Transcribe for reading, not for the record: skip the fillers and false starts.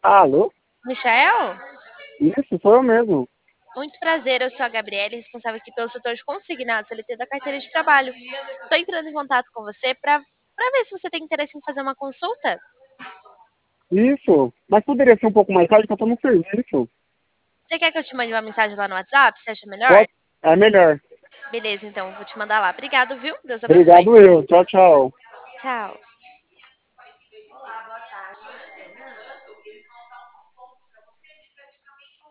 Alô? Michael? Isso, sou eu mesmo. Muito prazer, eu sou a Gabriela, responsável aqui pelo setor de consignados CLT da carteira de trabalho. Estou entrando em contato com você para ver se você tem interesse em fazer uma consulta. Isso. Mas poderia ser um pouco mais tarde, que eu tô no serviço. Você quer que eu te mande uma mensagem lá no WhatsApp? Você acha melhor? Pode? É melhor. Beleza, então, vou te mandar lá. Obrigado, viu? Deus abençoe. Obrigado eu. Tchau, tchau. Tchau.